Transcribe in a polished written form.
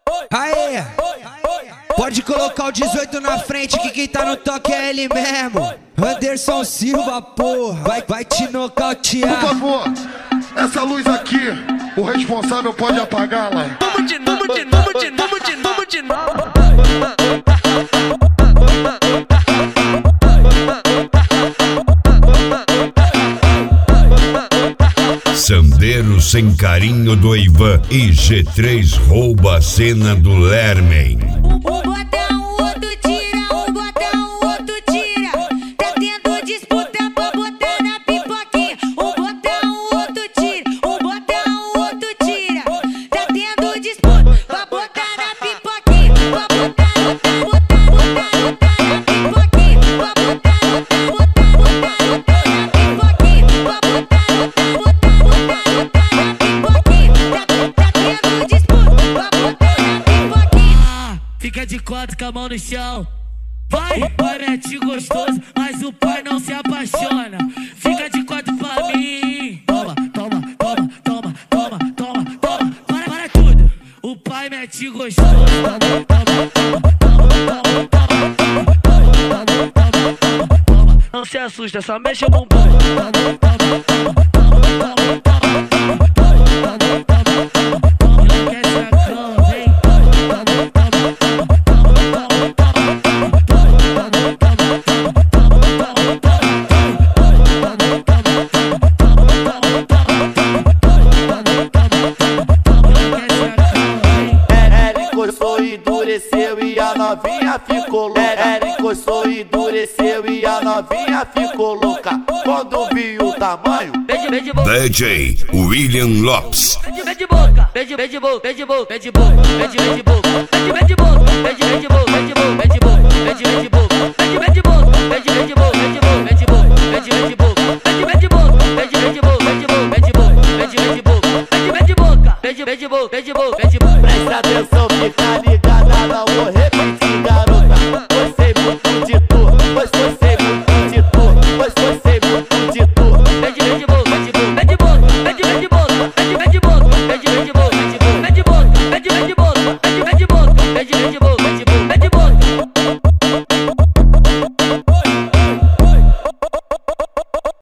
Aê, pode colocar o 18 na frente que quem tá no toque é ele mesmo. Anderson Silva, porra, vai te nocautear. Por favor, essa luz aqui, o responsável pode apagá-la. Vamos de novo. Sandeiro sem carinho do Ivan e G3 rouba a cena do Lermen. Um bota, outro tira, um bota, outro tira. Tá tendo disputa pra botar na pipoquinha. Um bota, outro tira, um bota, outro tira. Tá tendo disputa pra botar na pipoquinha. Pra botar na pipoquinha. Pra botar na pipoquinha. Fica de quatro com a mão no chão. Vai, mete gostoso, mas o pai não se apaixona. Fica de quatro pra mim. Toma. Para tudo. O pai mete gostoso. Não se assusta, só mexe o bumbum. Encostou e endureceu e a novinha ficou louca. Ela encostou e endureceu e a novinha ficou louca. Quando viu o tamanho, DJ William Lopes. Vem de boca.